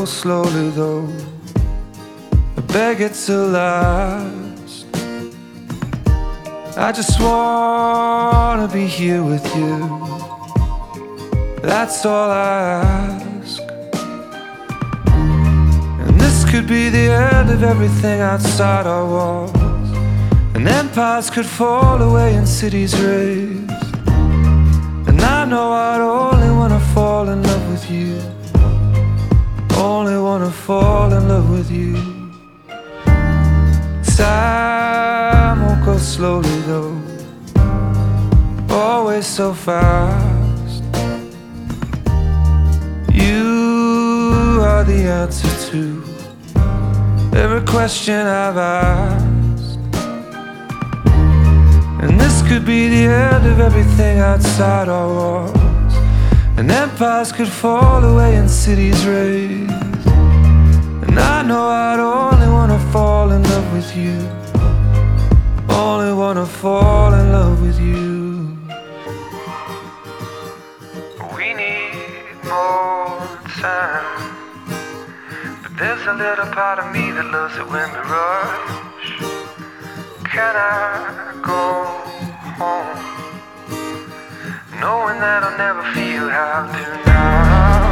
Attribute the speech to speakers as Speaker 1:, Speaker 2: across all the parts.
Speaker 1: go slowly though, I beg it to last. I just wanna be here with you, that's all I ask. And this could be the end of everything outside our walls, and empires could fall away and cities raise. And I know I'd only wanna fall in love with you, only wanna fall in love with you. Time won't go slowly though, always so fast. You are the answer to every question I've asked. And this could be the end of everything outside our walls, and empires could fall away and cities raise. And I know I'd only wanna fall in love with you, only wanna fall in love with you. We need more time, but there's a little part of me that loves it when we rush. Can I go home, knowing that I'll never feel how I do now?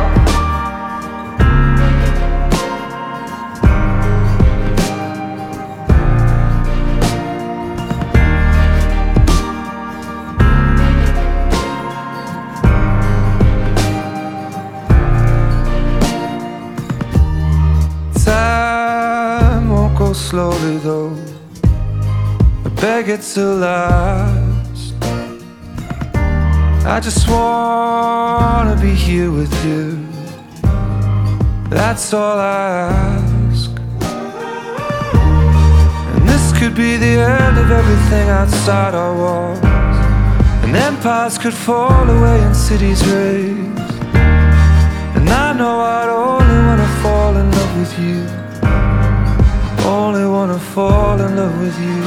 Speaker 1: Time won't go slowly though, I beg it to last. I just wanna be here with you, that's all I ask. And this could be the end of everything outside our walls, and empires could fall away and cities raise. And I know I'd only wanna fall in love with you, only wanna fall in love with you.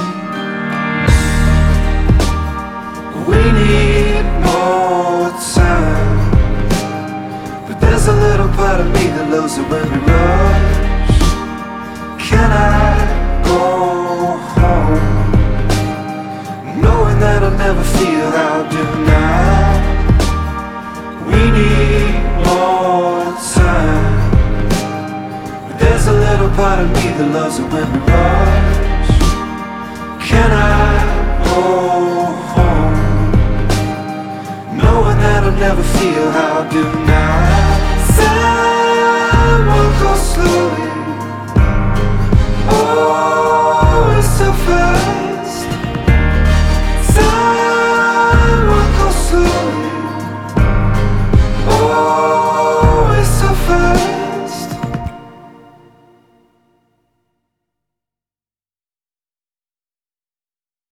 Speaker 1: We need more time, but there's a little part of me that loves it when we rush. Can I go home, knowing that I'll never feel how I do now? We need more time, but there's a little part of me that loves it when we rush. Can I go home, knowing that I'll never feel how I do now?